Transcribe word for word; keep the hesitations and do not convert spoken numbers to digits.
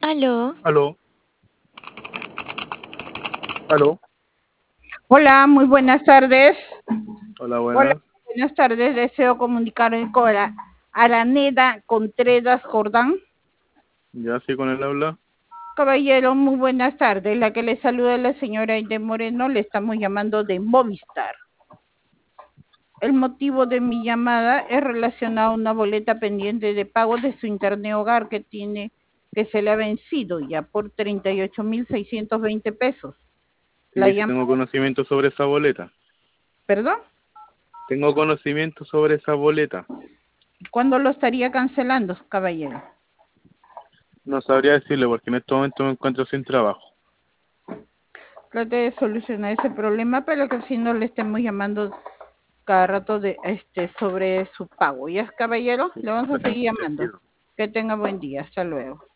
Aló, Aló, aló, Hola, muy buenas tardes. hola, Hola, buenas. buenas tardes. Deseo comunicarme con la Araneda Contreras Jordán. Ya sí con él habla. Caballero, muy buenas tardes. La que le saluda es la señora Aide Moreno. Le estamos llamando de Movistar. El motivo de mi llamada es relacionado a una boleta pendiente de pago de su internet hogar que tiene, que se le ha vencido ya por treinta y ocho mil seiscientos veinte pesos. La Sí, sí tengo llamada, conocimiento sobre esa boleta. ¿perdón? Tengo conocimiento sobre esa boleta. ¿Cuándo lo estaría cancelando, caballero? No sabría decirle porque en este momento me encuentro sin trabajo. Trate de solucionar ese problema, pero que si no le estemos llamando cada rato de este sobre su pago. ¿Ya, caballero? Sí, Le vamos a seguir llamando. entendido. Que tenga buen día. Hasta luego.